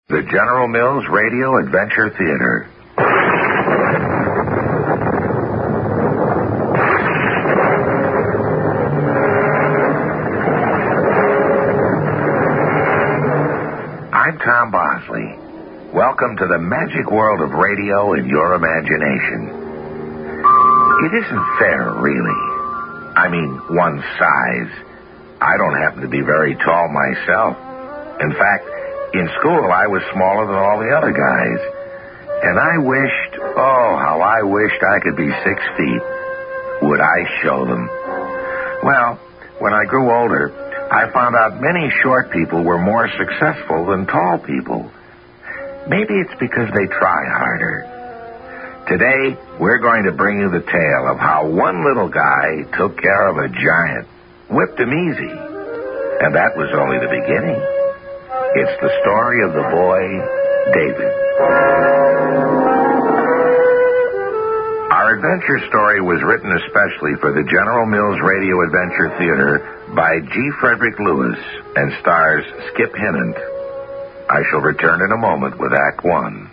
The General Mills Radio Adventure Theater. I'm Tom Bosley. Welcome to the magic world of radio and your imagination. It isn't fair, really. I mean, one size. I don't happen to be very tall myself. In fact, in school, I was smaller than all the other guys. And I wished, how I wished I could be 6 feet. Would I show them? Well, when I grew older, I found out many short people were more successful than tall people. Maybe it's because they try harder. Today, we're going to bring you the tale of how one little guy took care of a giant, whipped him easy. And that was only the beginning. It's the story of the boy, David. Our adventure story was written especially for the General Mills Radio Adventure Theater by G. Frederick Lewis and stars Skip Hinnant. I shall return in a moment with Act One.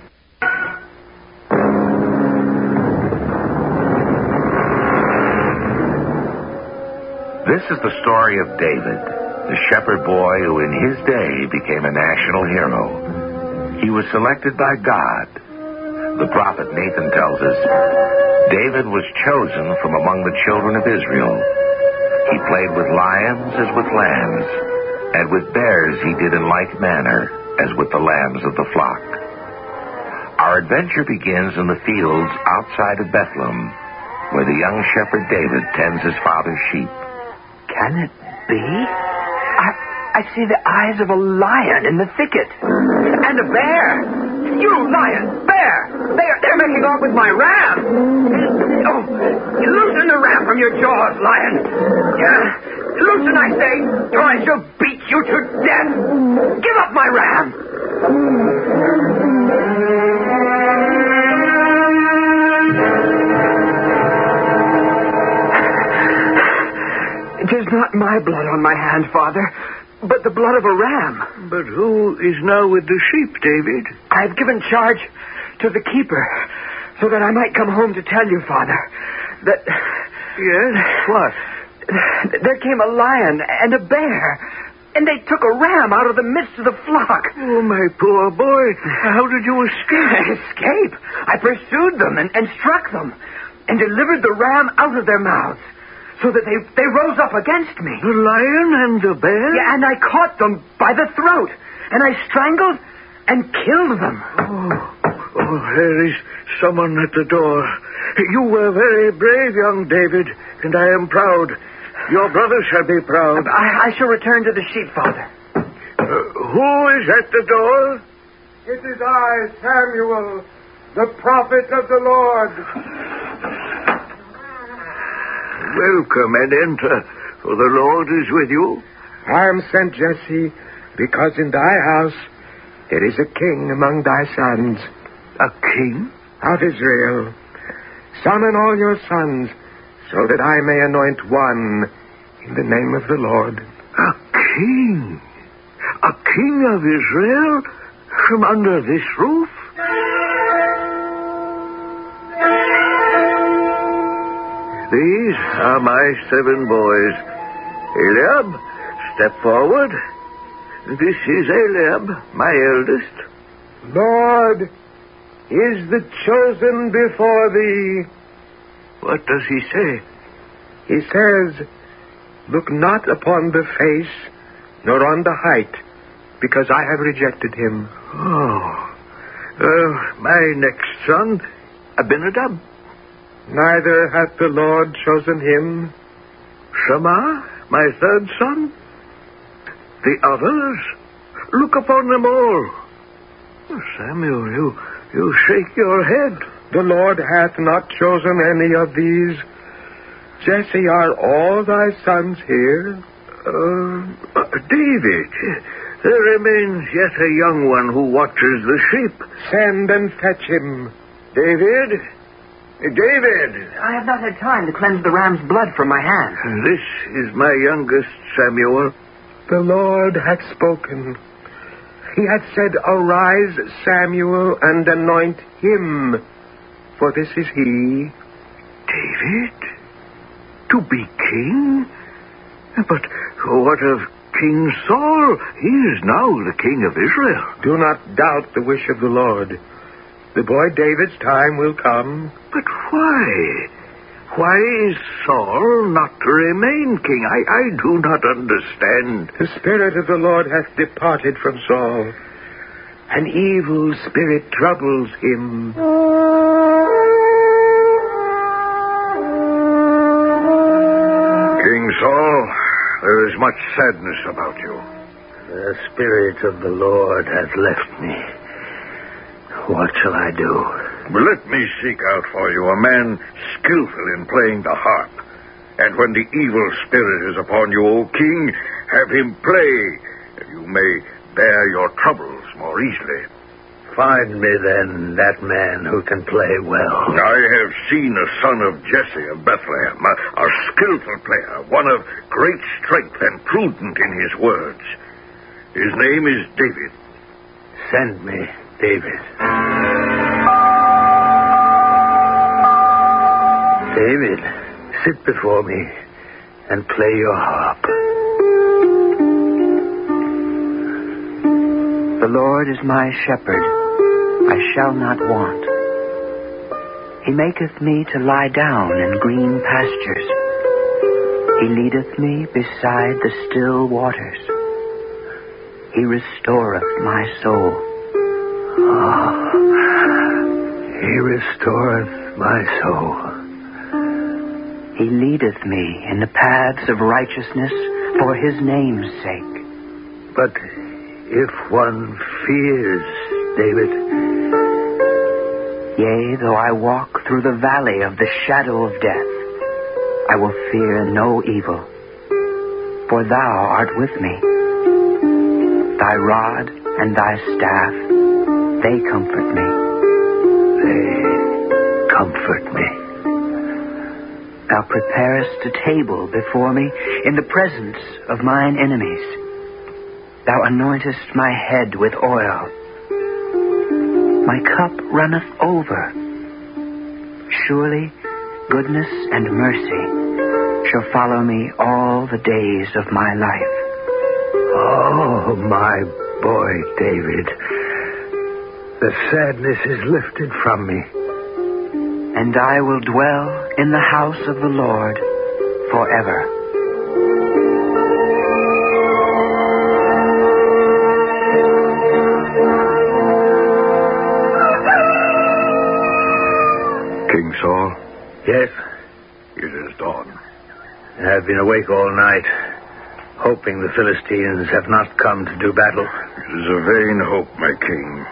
This is the story of David, the shepherd boy who in his day became a national hero. He was selected by God. The prophet Nathan tells us David was chosen from among the children of Israel. He played with lions as with lambs, and with bears he did in like manner as with the lambs of the flock. Our adventure begins in the fields outside of Bethlehem, where the young shepherd David tends his father's sheep. Can it be? I see the eyes of a lion in the thicket. And a bear. You, lion, bear. They're making off with my ram. Oh, loosen the ram from your jaws, lion. Loosen, I say, or I shall beat you to death. Give up my ram. It is not my blood on my hand, Father, but the blood of a ram. But who is now with the sheep, David? I have given charge to the keeper so that I might come home to tell you, Father, that... Yes? What? There came a lion and a bear, and they took a ram out of the midst of the flock. Oh, my poor boy. How did you escape? Escape? I pursued them and struck them and delivered the ram out of their mouths, so that they rose up against me. The lion and the bear? Yeah, and I caught them by the throat, and I strangled and killed them. Oh, there is someone at the door. You were very brave, young David, and I am proud. Your brother shall be proud. I shall return to the sheep, Father. Who is at the door? It is I, Samuel, the prophet of the Lord. Welcome and enter, for the Lord is with you. I am sent, Jesse, because in thy house there is a king among thy sons. A king? Of Israel. Summon all your sons, so that I may anoint one in the name of the Lord. A king? A king of Israel? From under this roof? These are my 7 boys. Eliab, step forward. This is Eliab, my eldest. Lord, is the chosen before thee? What does he say? He says, look not upon the face, nor on the height, because I have rejected him. My next son, Abinadab. Neither hath the Lord chosen him. Shammah, my 3rd son. The others, look upon them all. Samuel, you shake your head. The Lord hath not chosen any of these. Jesse, are all thy sons here? David, there remains yet a young one who watches the sheep. Send and fetch him. David? David! I have not had time to cleanse the ram's blood from my hand. This is my youngest, Samuel. The Lord hath spoken. He had said, "Arise, Samuel, and anoint him, for this is he." David? To be king? But what of King Saul? He is now the king of Israel. Do not doubt the wish of the Lord. The boy David's time will come. But why? Why is Saul not to remain king? I do not understand. The Spirit of the Lord hath departed from Saul. An evil spirit troubles him. King Saul, there is much sadness about you. The Spirit of the Lord hath left me. What shall I do? Well, let me seek out for you a man skillful in playing the harp. And when the evil spirit is upon you, O king, have him play, and you may bear your troubles more easily. Find me, then, that man who can play well. I have seen a son of Jesse of Bethlehem, a skillful player, one of great strength and prudent in his words. His name is David. Send me David. David, sit before me and play your harp. The Lord is my shepherd, I shall not want. He maketh me to lie down in green pastures. He leadeth me beside the still waters. He restoreth my soul. He restoreth my soul. He leadeth me in the paths of righteousness for his name's sake. But if one fears, David, yea, though I walk through the valley of the shadow of death, I will fear no evil, for thou art with me. Thy rod and thy staff, they comfort me. They comfort me. Thou preparest a table before me in the presence of mine enemies. Thou anointest my head with oil. My cup runneth over. Surely goodness and mercy shall follow me all the days of my life. Oh, my boy David, the sadness is lifted from me. And I will dwell in the house of the Lord forever. King Saul? Yes? It is dawn. I've been awake all night, hoping the Philistines have not come to do battle. It is a vain hope, my king.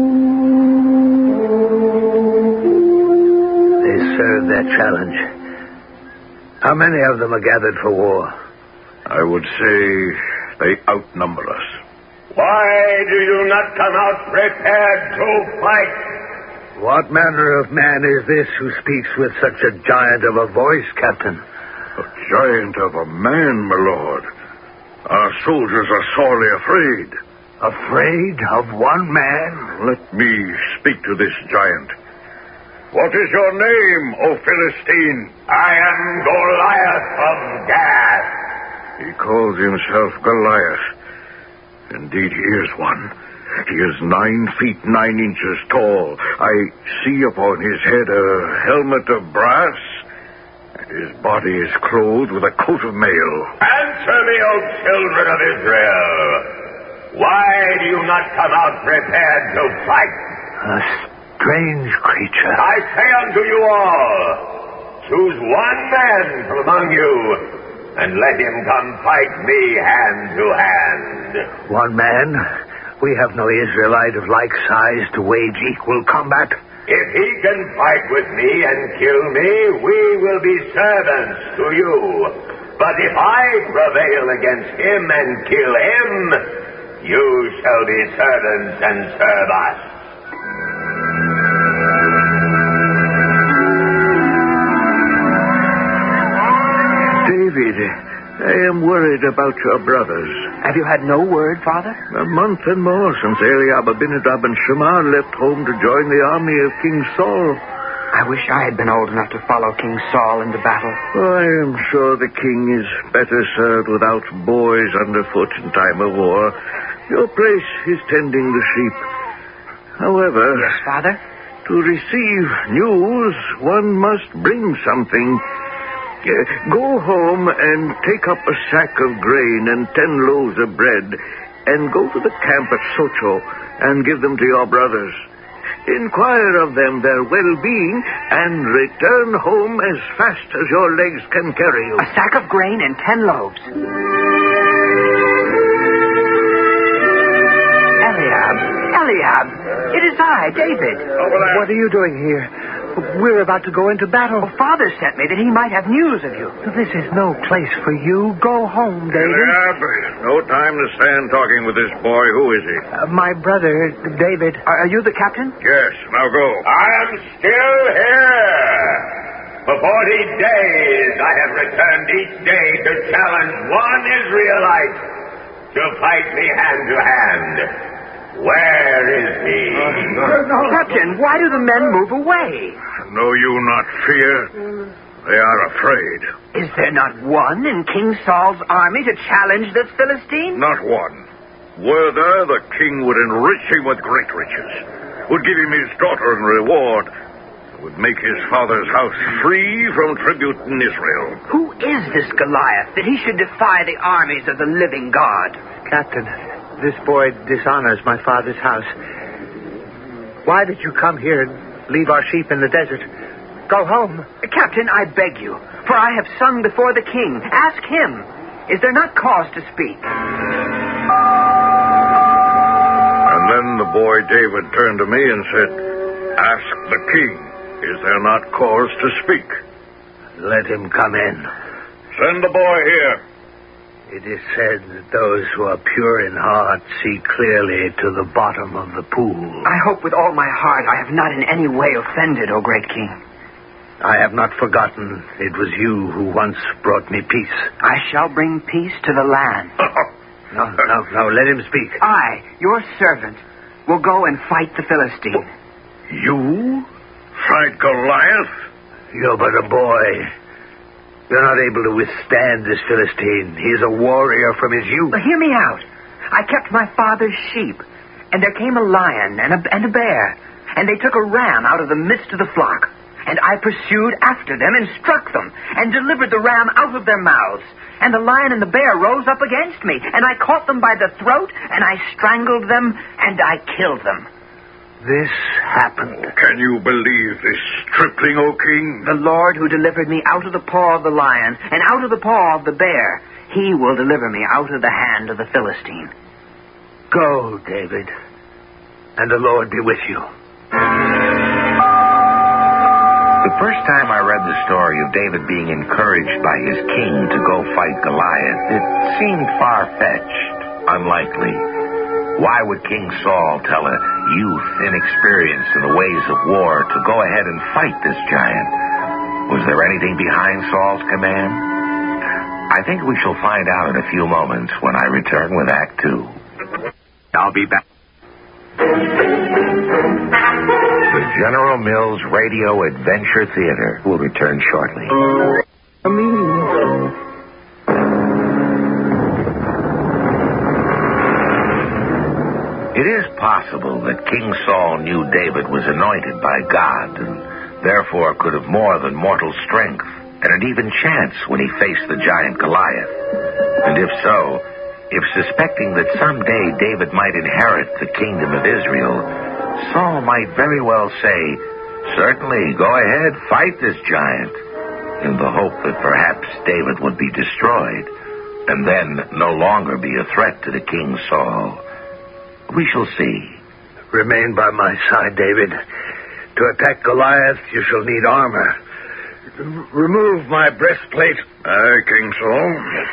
They served their challenge. How many of them are gathered for war? I would say they outnumber us. Why do you not come out prepared to fight? What manner of man is this who speaks with such a giant of a voice, Captain? A giant of a man, my lord. Our soldiers are sorely afraid. Afraid of one man? Let me speak to this giant. What is your name, O Philistine? I am Goliath of Gath. He calls himself Goliath. Indeed, he is one. He is 9 feet 9 inches tall. I see upon his head a helmet of brass, and his body is clothed with a coat of mail. Answer me, O children of Israel. Why do you not come out prepared to fight? A strange creature. I say unto you all, choose one man from among you, and let him come fight me hand to hand. One man? We have no Israelite of like size to wage equal combat. If he can fight with me and kill me, we will be servants to you. But if I prevail against him and kill him, you shall be servants and serve us. David, I am worried about your brothers. Have you had no word, Father? A month and more since Eliab, Abinadab, and Shammah left home to join the army of King Saul. I wish I had been old enough to follow King Saul into battle. I am sure the king is better served without boys underfoot in time of war. Your place is tending the sheep. However... Yes, Father? To receive news, one must bring something. Go home and take up a sack of grain and 10 loaves of bread, and go to the camp at Socho and give them to your brothers. Inquire of them their well-being, and return home as fast as your legs can carry you. A sack of grain and 10 loaves. Eliab, it is I, David. Over there. What are you doing here? We're about to go into battle. Well, Father sent me that he might have news of you. This is no place for you. Go home, David. Eliab, no time to stand talking with this boy. Who is he? My brother, David. Are you the captain? Yes, now go. I am still here. For 40 days I have returned each day to challenge one Israelite to fight me hand to hand. Where is he? Captain, why do the men move away? Know you not fear? They are afraid. Is there not one in King Saul's army to challenge this Philistine? Not one. Were there, the king would enrich him with great riches, would give him his daughter in reward, would make his father's house free from tribute in Israel. Who is this Goliath that he should defy the armies of the living God? Captain, this boy dishonors my father's house. Why did you come here and leave our sheep in the desert? Go home. Captain, I beg you, for I have sung before the king. Ask him. Is there not cause to speak? And then the boy David turned to me and said, ask the king, is there not cause to speak? Let him come in. Send the boy here. It is said that those who are pure in heart see clearly to the bottom of the pool. I hope with all my heart I have not in any way offended, O great king. I have not forgotten it was you who once brought me peace. I shall bring peace to the land. No, let him speak. I, your servant, will go and fight the Philistine. You? Fight Goliath? You're but a boy. You're not able to withstand this Philistine. He is a warrior from his youth. Well, hear me out. I kept my father's sheep, and there came a lion and a bear, and they took a ram out of the midst of the flock. And I pursued after them and struck them, and delivered the ram out of their mouths. And the lion and the bear rose up against me, and I caught them by the throat, and I strangled them, and I killed them. This happened. Can you believe this stripling, O king? The Lord who delivered me out of the paw of the lion and out of the paw of the bear, he will deliver me out of the hand of the Philistine. Go, David, and the Lord be with you. The first time I read the story of David being encouraged by his king to go fight Goliath, it seemed far-fetched, unlikely. Why would King Saul tell a youth inexperienced in the ways of war to go ahead and fight this giant? Was there anything behind Saul's command? I think we shall find out in a few moments when I return with Act 2. I'll be back. The General Mills Radio Adventure Theater will return shortly. It is possible that King Saul knew David was anointed by God and therefore could have more than mortal strength and an even chance when he faced the giant Goliath. And if so, if suspecting that someday David might inherit the kingdom of Israel, Saul might very well say, "Certainly, go ahead, fight this giant," in the hope that perhaps David would be destroyed and then no longer be a threat to the King Saul. We shall see. Remain by my side, David. To attack Goliath, you shall need armor. Remove my breastplate. Aye, King Saul.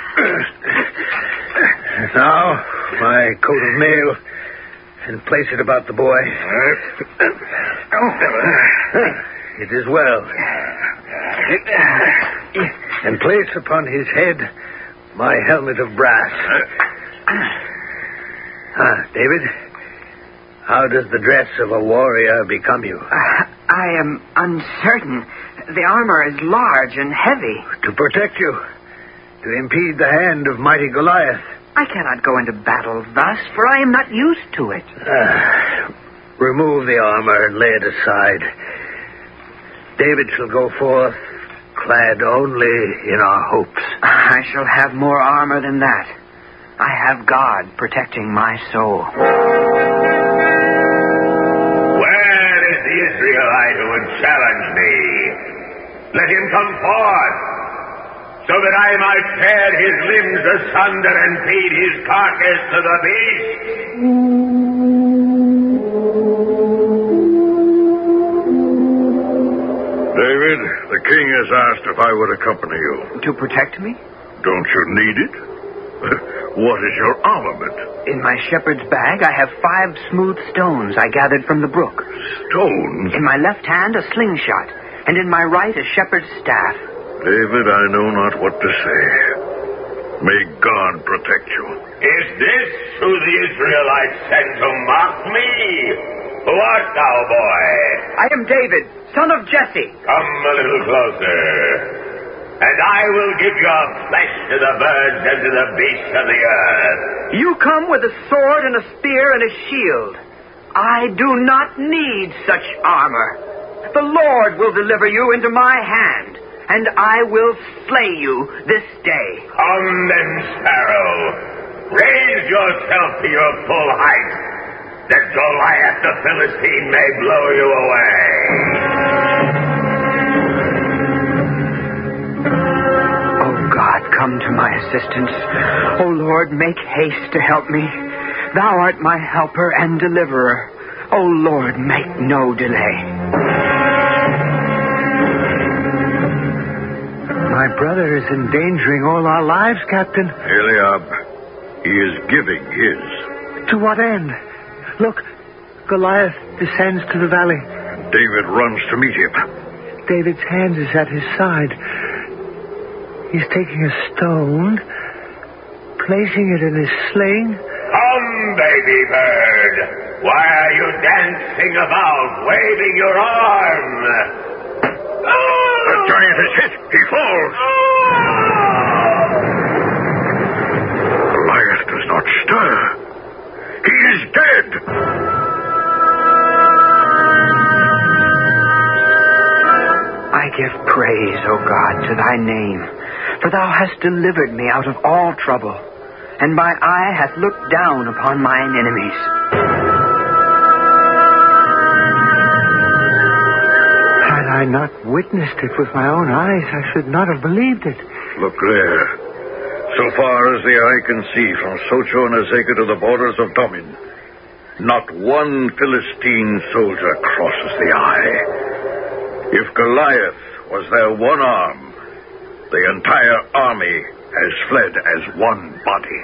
Now, my coat of mail, and place it about the boy. It is well. And place upon his head my helmet of brass. David, how does the dress of a warrior become you? I am uncertain. The armor is large and heavy. To protect you. To impede the hand of mighty Goliath. I cannot go into battle thus, for I am not used to it. Remove the armor and lay it aside. David shall go forth clad only in our hopes. I shall have more armor than that. I have God protecting my soul. Where is the Israelite who would challenge me? Let him come forth, so that I might tear his limbs asunder and feed his carcass to the beast. David, the king has asked if I would accompany you. To protect me? Don't you need it? What is your armament? In my shepherd's bag, I have 5 smooth stones I gathered from the brook. Stones? In my left hand, a slingshot, and in my right, a shepherd's staff. David, I know not what to say. May God protect you. Is this who the Israelites sent to mock me? Who art thou, boy? I am David, son of Jesse. Come a little closer, and I will give your flesh to the birds and to the beasts of the earth. You come with a sword and a spear and a shield. I do not need such armor. The Lord will deliver you into my hand, and I will slay you this day. Come then, Sparrow. Raise yourself to your full height, that Goliath the Philistine may blow you away. Oh, God, come to my assistance. Oh, Lord, make haste to help me. Thou art my helper and deliverer. Oh, Lord, make no delay. My brother is endangering all our lives, Captain. Eliab, he is giving his. To what end? Look, Goliath descends to the valley. David runs to meet him. David's hand is at his side. He's taking a stone, placing it in his sling. Come, baby bird. Why are you dancing about, waving your arm? The giant is hit. He falls. Goliath does not stir. He is dead. I give praise, O God, to thy name, for thou hast delivered me out of all trouble, and my eye hath looked down upon mine enemies. Had I not witnessed it with my own eyes, I should not have believed it. Look there. So far as the eye can see, from Socho and Azekah to the borders of Domin, not one Philistine soldier crosses the eye. If Goliath was their one arm, the entire army has fled as one body.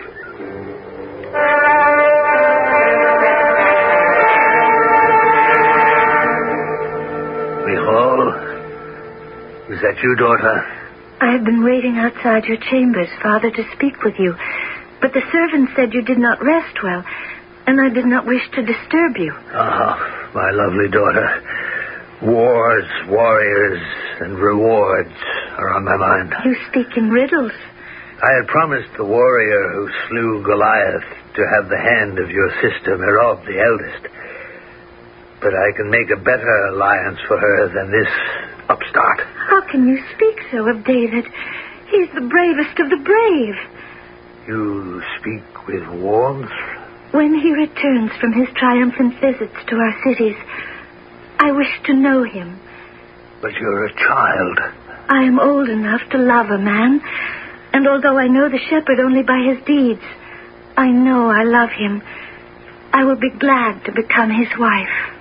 Michal, is that you, daughter? I have been waiting outside your chambers, Father, to speak with you. But the servant said you did not rest well, and I did not wish to disturb you. Ah, my lovely daughter. Wars, warriors, and rewards are on my mind. You speak in riddles. I had promised the warrior who slew Goliath to have the hand of your sister, Merob, the eldest. But I can make a better alliance for her than this upstart. How can you speak so of David? He's the bravest of the brave. You speak with warmth? When he returns from his triumphant visits to our cities, I wish to know him. But you're a child. I am old enough to love a man, and although I know the shepherd only by his deeds, I know I love him. I will be glad to become his wife.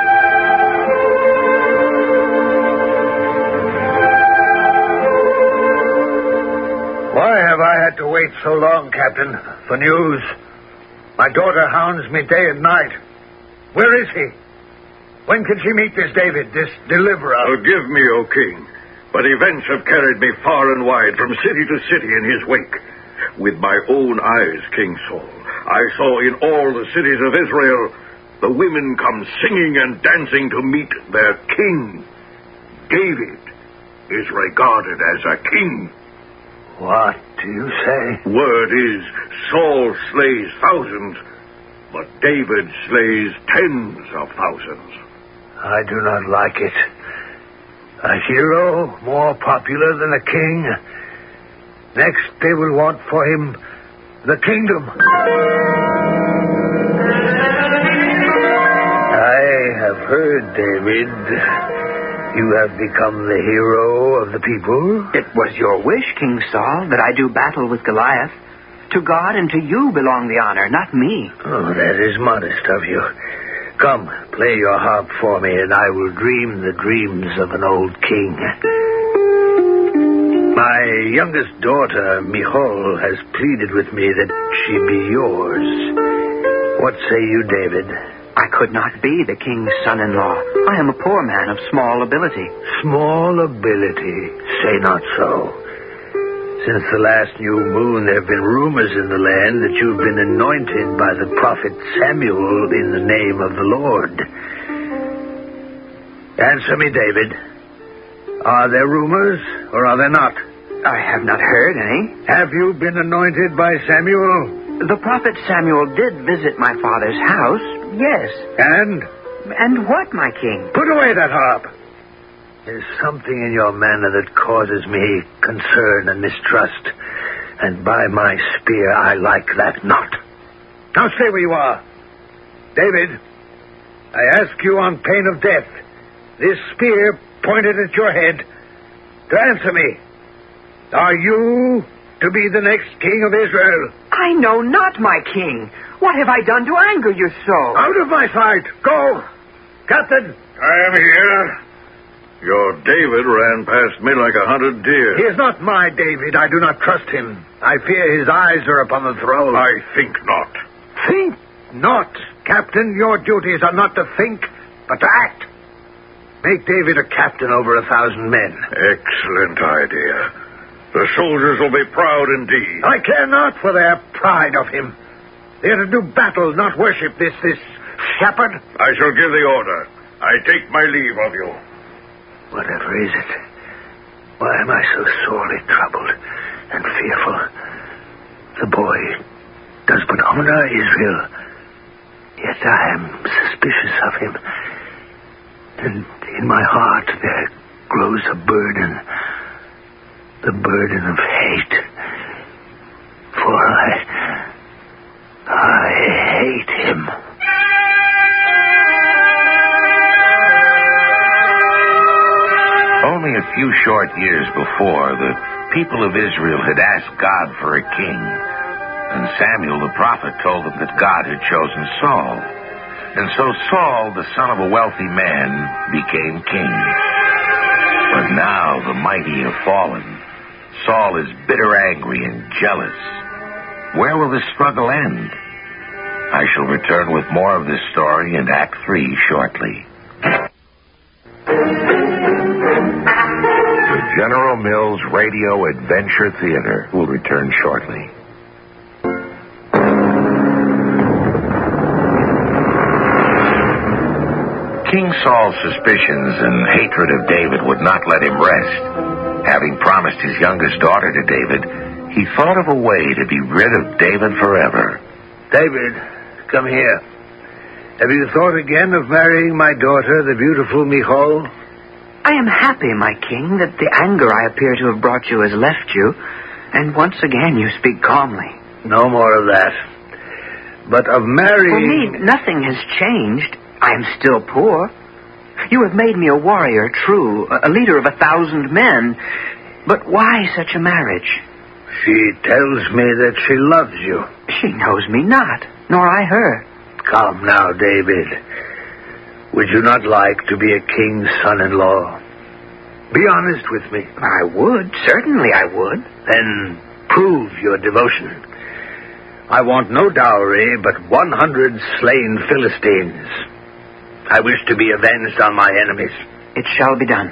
Why have I had to wait so long, Captain, for news? My daughter hounds me day and night. Where is he? When can she meet this David, this deliverer? Forgive me, O king, but events have carried me far and wide, from city to city in his wake. with my own eyes, King Saul. I saw in all the cities of Israel the women come singing and dancing to meet their king. David is regarded as a king. What do you say? Word is, Saul slays thousands, but David slays tens of thousands. I do not like it. A hero more popular than a king. Next, they will want for him the kingdom. I have heard, David, you have become the hero of the people. It was your wish, King Saul, that I do battle with Goliath. To God and to you belong the honor, not me. Oh, that is modest of you. Come, play your harp for me, and I will dream the dreams of an old king. My youngest daughter, Michal, has pleaded with me that she be yours. What say you, David? I could not be the king's son-in-law. I am a poor man of small ability. Small ability? Say not so. Since the last new moon, there have been rumors in the land that you've been anointed by the prophet Samuel in the name of the Lord. Answer me, David. Are there rumors, or are there not? I have not heard any. Have you been anointed by Samuel? The prophet Samuel did visit my father's house, yes. And? And what, my king? Put away that harp. There's something in your manner that causes me concern and mistrust. And by my spear, I like that not. Now stay where you are. David, I ask you on pain of death, this spear pointed at your head, to answer me. Are you to be the next king of Israel? I know not, my king. What have I done to anger you so? Out of my sight. Go. Captain. I am here. Your David ran past me like 100 deer. He is not my David. I do not trust him. I fear his eyes are upon the throne. I think not. Think not, Captain. Your duties are not to think, but to act. Make David a captain over 1,000 men. Excellent idea. The soldiers will be proud indeed. I care not for their pride of him. They are to do battle, not worship this shepherd. I shall give the order. I take my leave of you. Whatever is it? Why am I so sorely troubled and fearful? The boy does but honor Israel. Yet I am suspicious of him. And in my heart there grows a burden. The burden of hate. For I hate him. Only a few short years before, the people of Israel had asked God for a king. And Samuel the prophet told them that God had chosen Saul. And so Saul, the son of a wealthy man, became king. But now the mighty have fallen. Saul is bitter, angry, and jealous. Where will this struggle end? I shall return with more of this story in Act 3 shortly. The General Mills Radio Adventure Theater will return shortly. King Saul's suspicions and hatred of David would not let him rest. Having promised his youngest daughter to David, he thought of a way to be rid of David forever. David, come here. Have you thought again of marrying my daughter, the beautiful Michal? I am happy, my king, that the anger I appear to have brought you has left you, and once again you speak calmly. No more of that. But of marrying... For me, nothing has changed. I am still poor. You have made me a warrior, true, a leader of 1,000 men. But why such a marriage? She tells me that she loves you. She knows me not, nor I her. Come now, David. Would you not like to be a king's son-in-law? Be honest with me. I would. Certainly I would. Then prove your devotion. I want no dowry, but 100 slain Philistines. I wish to be avenged on my enemies. It shall be done.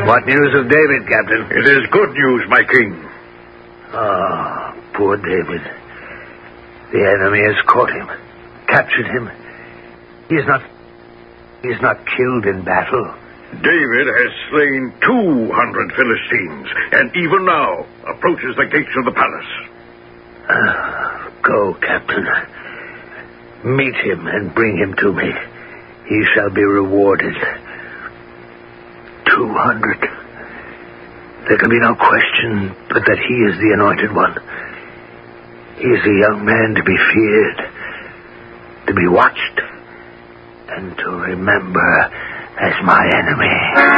What news of David, Captain? It is good news, my king. Ah, poor David. The enemy has caught him, captured him. He is not killed in battle. David has slain 200 Philistines, and even now approaches the gates of the palace. Go, Captain. Meet him and bring him to me. He shall be rewarded. 200. There can be no question but that he is the anointed one. He is a young man to be feared, to be watched, and to remember as my enemy.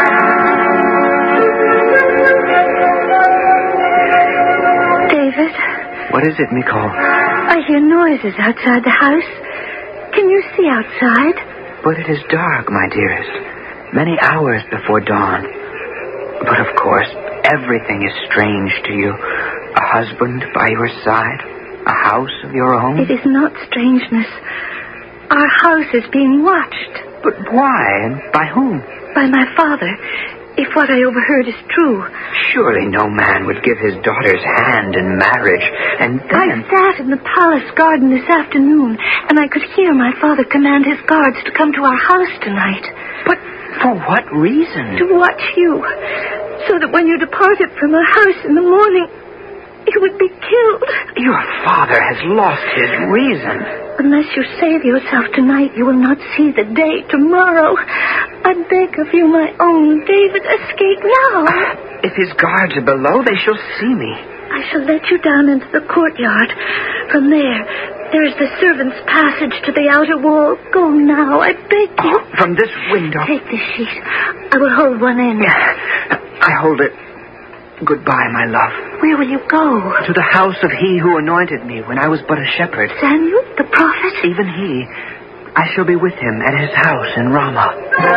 David? What is it, Michal? I hear noises outside the house. Can you see outside? But it is dark, my dearest. Many hours before dawn. But of course, everything is strange to you. A husband by your side. A house of your own. It is not strangeness. Our house is being watched. But why and by whom? By my father, if what I overheard is true. Surely no man would give his daughter's hand in marriage, and then... I sat in the palace garden this afternoon, and I could hear my father command his guards to come to our house tonight. But for what reason? To watch you, so that when you departed from our house in the morning, you would be killed. Your father has lost his reason. Unless you save yourself tonight, you will not see the day tomorrow. I beg of you, my own David, escape now. If his guards are below, they shall see me. I shall let you down into the courtyard. From there is the servants' passage to the outer wall. Go now, I beg you. From this window? Take this sheet. I will hold one end. I hold it. Goodbye, my love. Where will you go? To the house of he who anointed me when I was but a shepherd. Samuel, the prophet? Even he. I shall be with him at his house in Ramah.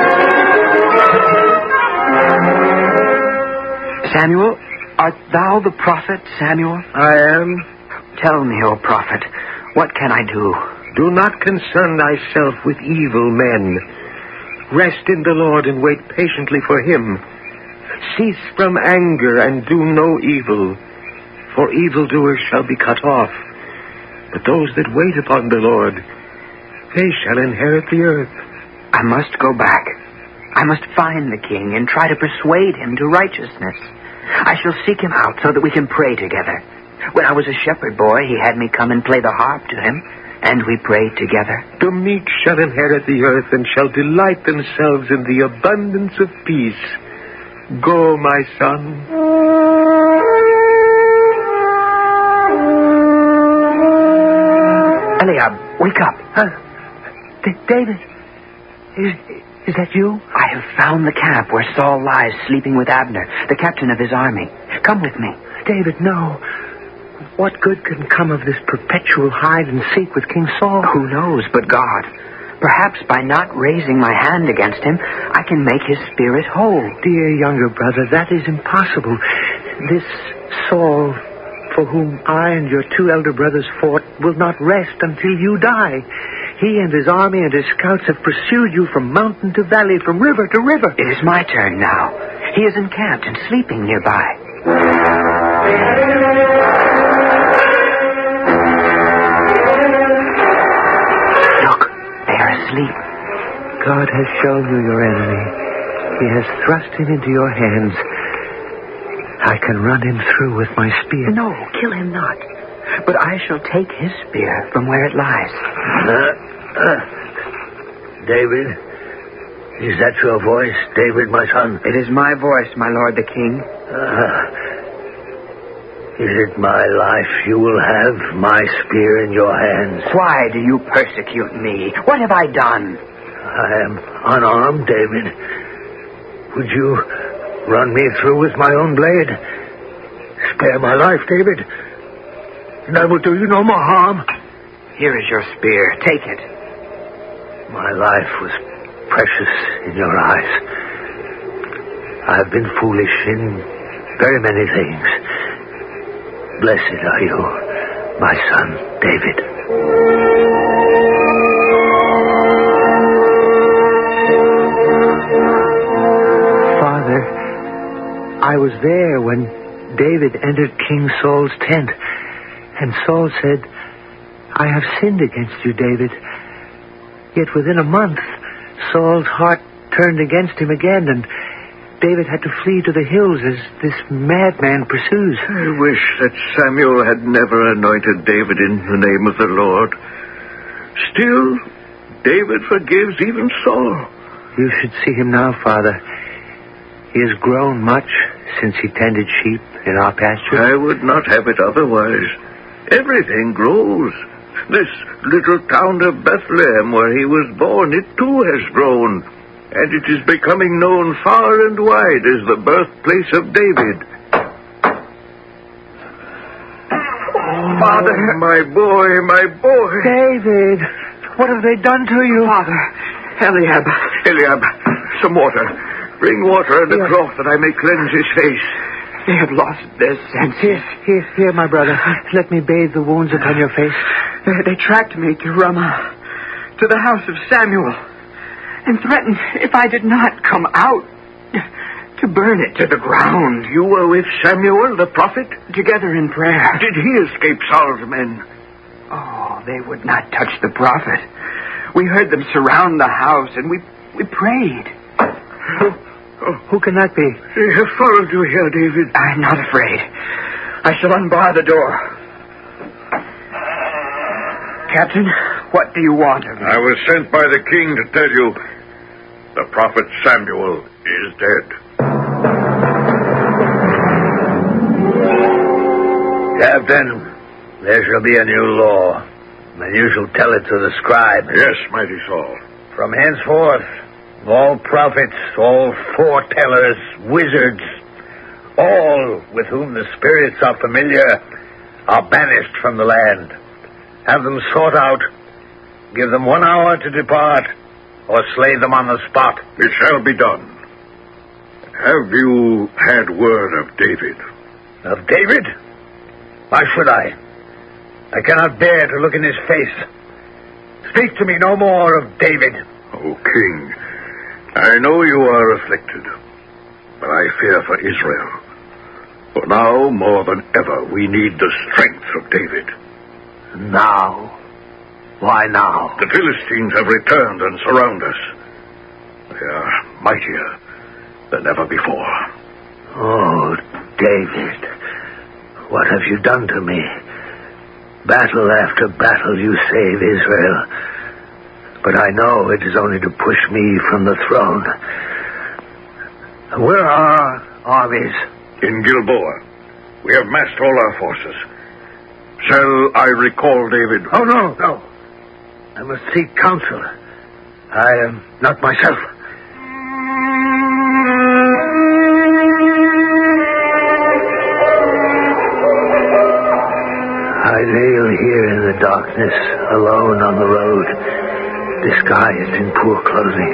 Samuel, art thou the prophet, Samuel? I am. Tell me, O prophet, what can I do? Do not concern thyself with evil men. Rest in the Lord and wait patiently for him. Cease from anger and do no evil, for evildoers shall be cut off. But those that wait upon the Lord, they shall inherit the earth. I must go back. I must find the king and try to persuade him to righteousness. I shall seek him out so that we can pray together. When I was a shepherd boy, he had me come and play the harp to him, and we prayed together. The meek shall inherit the earth and shall delight themselves in the abundance of peace. Go, my son. Eliab, wake up. David, is that you? I have found the camp where Saul lies sleeping with Abner, the captain of his army. Come with me. David, no. What good can come of this perpetual hide and seek with King Saul? Who knows but God? Perhaps by not raising my hand against him, I can make his spirit whole. Dear younger brother, that is impossible. This Saul, for whom I and your two elder brothers fought, will not rest until you die. He and his army and his scouts have pursued you from mountain to valley, from river to river. It is my turn now. He is encamped and sleeping nearby. Asleep. God has shown you your enemy. He has thrust him into your hands. I can run him through with my spear. No, kill him not. But I shall take his spear from where it lies. David, is that your voice, David, my son? It is my voice, my lord the king. Is it my life you will have, my spear in your hands? Why do you persecute me? What have I done? I am unarmed, David. Would you run me through with my own blade? Spare my life, David, and I will do you no more harm. Here is your spear. Take it. My life was precious in your eyes. I have been foolish in very many things. Blessed are you, my son, David. Father, I was there when David entered King Saul's tent. And Saul said, I have sinned against you, David. Yet within a month, Saul's heart turned against him again, and David had to flee to the hills as this madman pursues. I wish that Samuel had never anointed David in the name of the Lord. Still, David forgives even Saul. You should see him now, Father. He has grown much since he tended sheep in our pasture. I would not have it otherwise. Everything grows. This little town of Bethlehem where he was born, it too has grown. And it is becoming known far and wide as the birthplace of David. Father. My boy. David, what have they done to you? Father, Eliab, some water. Bring water and a cloth that I may cleanse his face. they have lost their senses. Here, my brother. Let me bathe the wounds upon your face. They tracked me to Ramah, to the house of Samuel, and threatened if I did not come out to burn it to the ground. You were with Samuel, the prophet? Together in prayer. Did he escape Saul's men? Oh, they would not touch the prophet. We heard them surround the house, and we prayed. Who can that be? They have followed you here, David. I'm not afraid. I shall unbar the door. Captain, what do you want of me? I was sent by the king to tell you the prophet Samuel is dead. Captain, there shall be a new law, and you shall tell it to the scribe. Yes, mighty Saul. From henceforth, all prophets, all foretellers, wizards, all with whom the spirits are familiar, are banished from the land. Have them sought out, give them 1 hour to depart, or slay them on the spot. It shall be done. Have you had word of David? Of David? Why should I? I cannot bear to look in his face. Speak to me no more of David. O king, I know you are afflicted, but I fear for Israel. For now, more than ever, we need the strength of David. Now? Why now? The Philistines have returned and surround us. They are mightier than ever before. Oh, David, what have you done to me? Battle after battle you save Israel. But I know it is only to push me from the throne. Where are our armies? In Gilboa. We have massed all our forces. Shall I recall David? Oh, no. I must seek counsel. I am not myself. I kneel here in the darkness, alone on the road, disguised in poor clothing.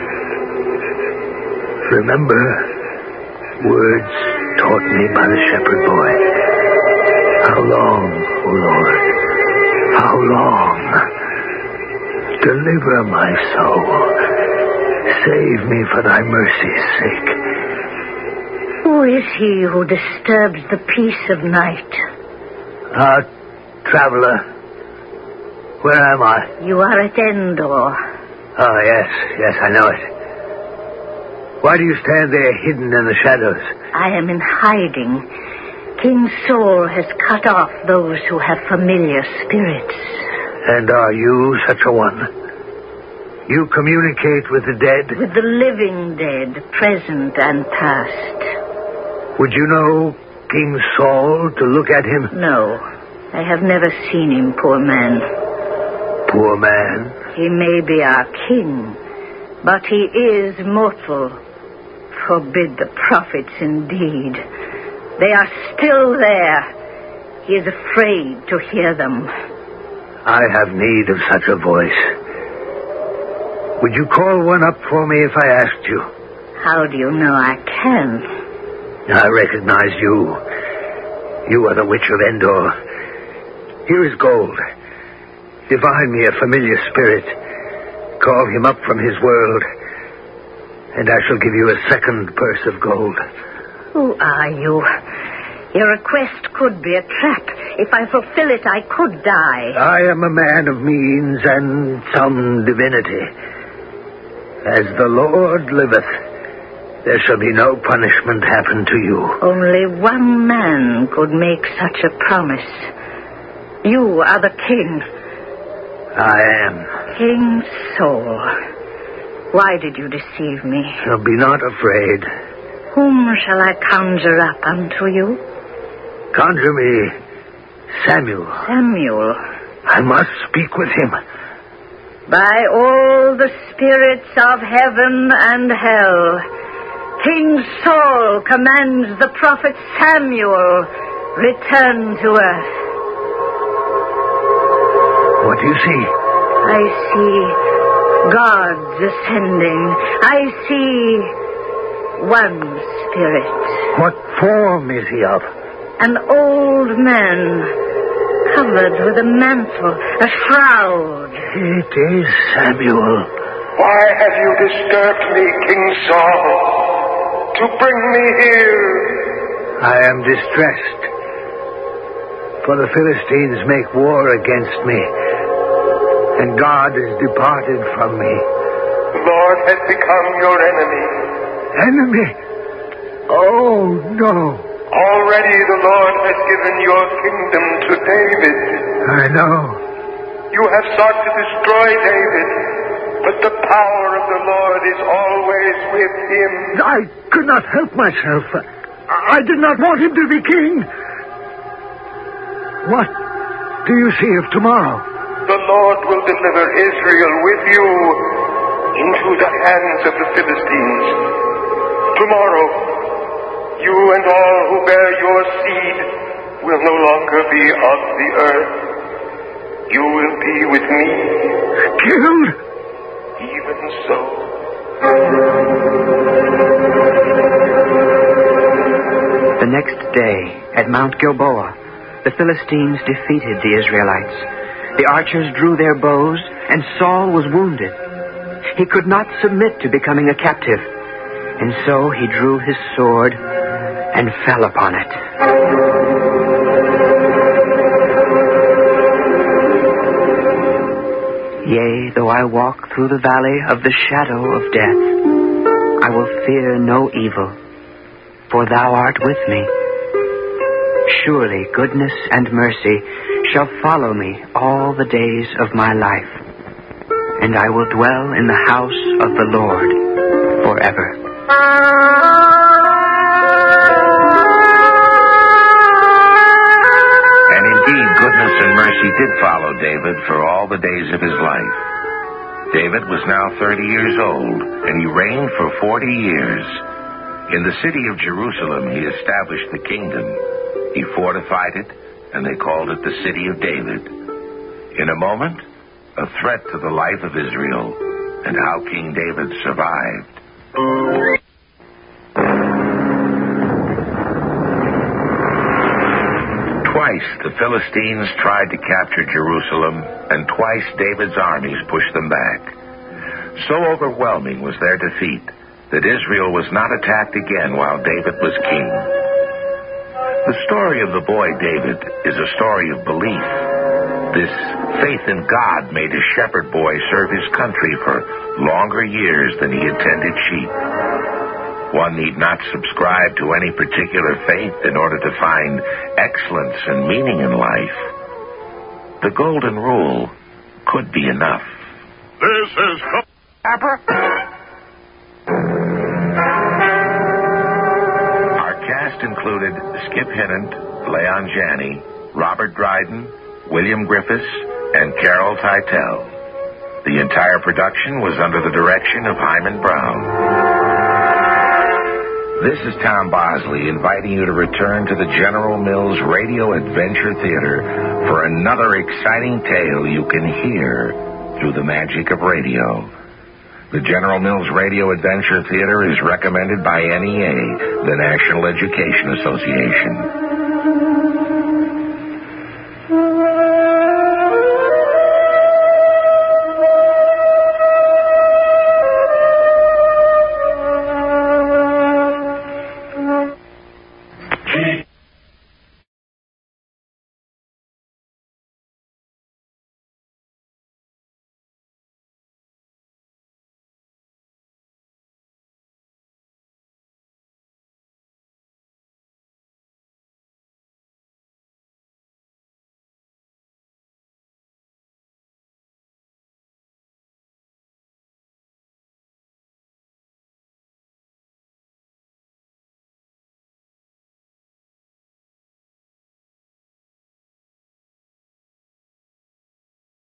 Remember words taught me by the shepherd boy. How long, O Lord? How long? Deliver my soul. Save me for thy mercy's sake. Who is he who disturbs the peace of night? Traveler. Where am I? You are at Endor. Oh, yes, I know it. Why do you stand there hidden in the shadows? I am in hiding. King Saul has cut off those who have familiar spirits. And are you such a one? You communicate with the dead? With the living dead, present and past. Would you know King Saul to look at him? No, I have never seen him, poor man. Poor man? He may be our king, but he is mortal. Forbid the prophets indeed. They are still there. He is afraid to hear them. I have need of such a voice. Would you call one up for me if I asked you? How do you know I can? I recognize you. You are the witch of Endor. Here is gold. Divine me a familiar spirit. Call him up from his world, and I shall give you a second purse of gold. Who are you? Your request could be a trap. If I fulfill it, I could die. I am a man of means and some divinity. As the Lord liveth, there shall be no punishment happen to you. Only one man could make such a promise. You are the king. I am. King Saul. Why did you deceive me? So be not afraid. Whom shall I conjure up unto you? Conjure me Samuel. Samuel. I must speak with him. By all the spirits of heaven and hell, King Saul commands the prophet Samuel return to earth. What do you see? I see gods ascending. I see one spirit. What form is he of? An old man, covered with a mantle, a shroud. It is Samuel. Why have you disturbed me, King Saul, to bring me here? I am distressed, for the Philistines make war against me, and God is departed from me. The Lord has become your enemy. Enemy? Oh, no. Already the Lord has given your kingdom to David. I know. You have sought to destroy David, but the power of the Lord is always with him. I could not help myself. I did not want him to be king. What do you see of tomorrow? The Lord will deliver Israel with you into the hands of the Philistines. Tomorrow, you and all who bear your seed will no longer be of the earth. You will be with me. Killed? Even so. The next day, at Mount Gilboa, the Philistines defeated the Israelites. The archers drew their bows, and Saul was wounded. He could not submit to becoming a captive, and so he drew his sword and fell upon it. Yea, though I walk through the valley of the shadow of death, I will fear no evil, for thou art with me. Surely goodness and mercy shall follow me all the days of my life, and I will dwell in the house of the Lord forever. And indeed, goodness and mercy did follow David for all the days of his life. David was now 30 years old, and he reigned for 40 years. In the city of Jerusalem, he established the kingdom. He fortified it, and they called it the City of David. In a moment, a threat to the life of Israel, and how King David survived. Twice the Philistines tried to capture Jerusalem, and twice David's armies pushed them back. So overwhelming was their defeat that Israel was not attacked again while David was king. The story of the boy David is a story of belief. This faith in God made a shepherd boy serve his country for longer years than he attended sheep. One need not subscribe to any particular faith in order to find excellence and meaning in life. The golden rule could be enough. This is Our cast included Skip Hinnant, Leon Janney, Robert Dryden, William Griffiths, and Carol Teitel. The entire production was under the direction of Hyman Brown. This is Tom Bosley inviting you to return to the General Mills Radio Adventure Theater for another exciting tale you can hear through the magic of radio. The General Mills Radio Adventure Theater is recommended by NEA, the National Education Association.